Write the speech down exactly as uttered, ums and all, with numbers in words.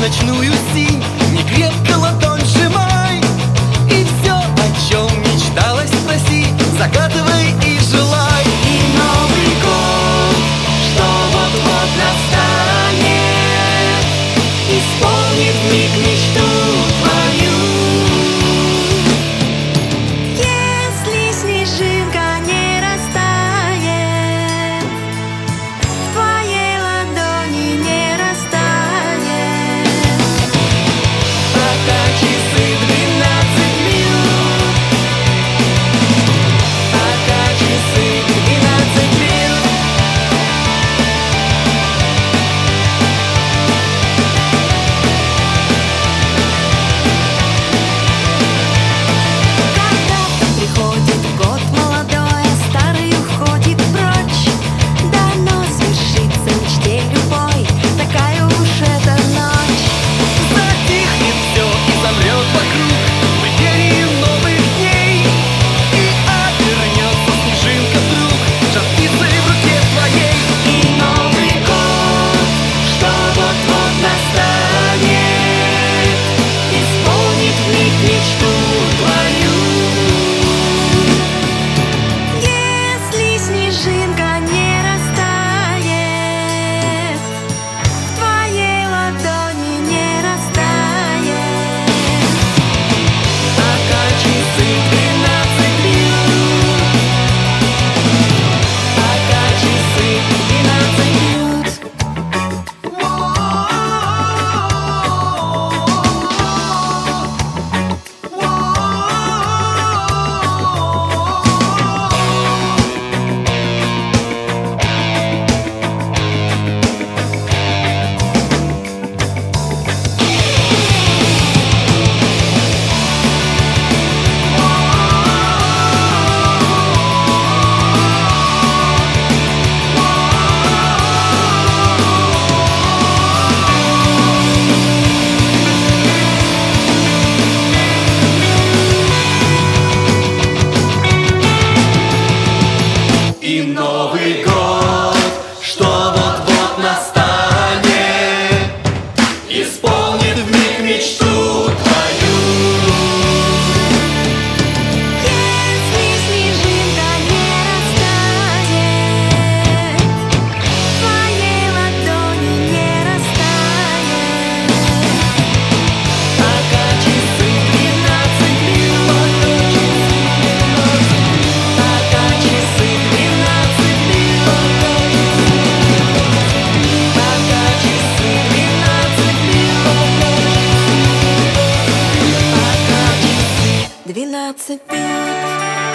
ночную синь, не крепко ладонь сжимай, и все, о чем мечталось, спроси, загадывай и желай. И Новый год, что вот-вот настанет, исполнит вмиг мечту твою. Если снежинка не растает, в твоей ладони не растает, пока часы двенадцать бьют, пока часы двенадцать бьют. Когда-то приходит год молодой, а старый уходит прочь. Давно свершится мечте любой, такая уж эта ночь. Затихнет все и замрет вокруг в преддверии новых дней, и обернется снежинка вдруг жар-птицей в руке твоей. И Новый год, что вот-вот настанет, исполнит вмиг мечту твою. Если снежинка не растает, в твоей ладони не растает, пока часы двенадцать бьют, пока часы двенадцать бьют. И Новый год, что вот-вот настанет, исполнит вмиг мечту твою. Если снежинка не растает, в твоей ладони не растает, пока часы двенадцать бьют, пока часы двенадцать бьют, пока часы двенадцать бьют, пока часы двенадцать бьют.